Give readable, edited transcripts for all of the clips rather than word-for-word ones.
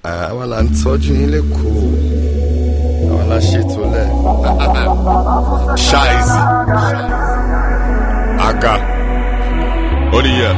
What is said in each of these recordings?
Àwọn là ń tọ́jú yín lẹ́kọ̀ọ́. Àwọn là ṣètò lẹ̀. Ṣáìsì. Àga. Oríyẹ.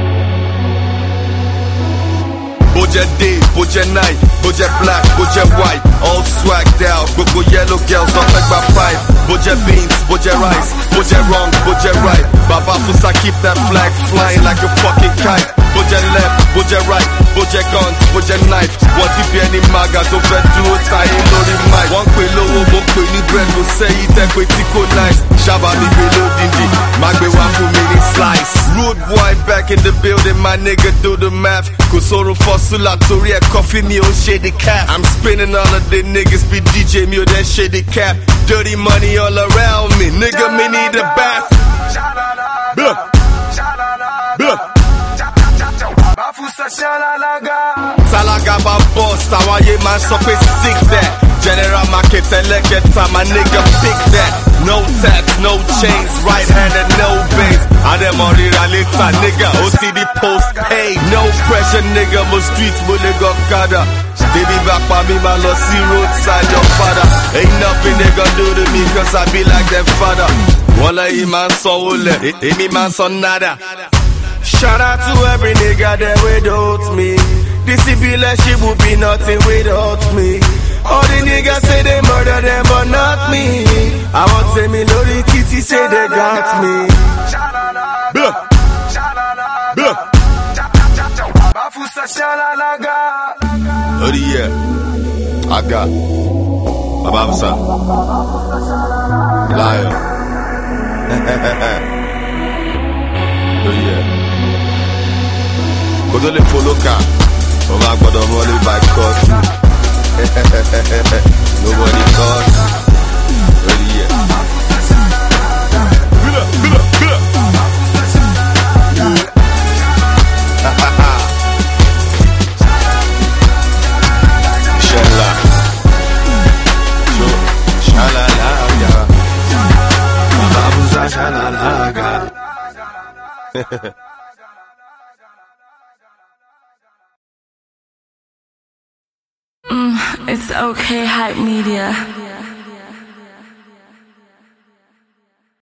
Bojẹ day, bojẹ night, bojẹ black, bojẹ white, all swagged out. Gbogbo yellow girls on fẹ́ gba pipe. Bojẹ beans, bojẹ rice, bojẹ wrong, bojẹ right. Baba Fusa keep that flag flying like a fucking kite. Bojẹ left, bojẹ right, bojẹ guns, bojẹ knife. Wọ́n ti bí ẹni maga tó fẹ́ dúró táyé lórí mic. Wọ́n pè lówó, mo pè ní bread, mo sẹ́yìn tẹ́ pé tí kò nice. Ṣábà mi gbé lódìndí, má gbé wá fún mi ní slice. Rude boy back in the building, my nigga do the math. Kò sórun fọ́sùlà torí ẹ̀ kọfí mi ò ṣe the cap. I'm spinning all of the niggas be DJ mi ò dẹ̀ ṣe the cap. Dirty money all around me, nigga me need a bath. Tálákà bá bust, àwọn ayé máa sọ pé sick that. General market ẹlẹ́kẹta, my nigga pick that. No tax, no chains, right handed, no veins. Àdèmọ̀ ríra later, nigga, OCD post paid. No pressure, nigga, mo streets, mo lè gọ kádà. Baby back pa mi, ma lọ sí roadside, your father. Ain't nothing they gon' do to me, cause I be like their father. Wọ́n lẹ́yìn máa ń sanwó lẹ̀, èmi máa ń san nada. Shout out to every nigga that without me. This shit would be nothing without me. All the niggas say they murder them, but not me. I want to me Lori Titi say they got me. Oh yeah, I got Baba Fusa, Lion. Oh yeah. Kò tó lè follow car, ó máa gbọ́dọ̀ mọ́lé by court. Nobody caught. Ready yet? Shella. Shalalaga. Baba Fusa shalalaga. It's okay, Hype Media.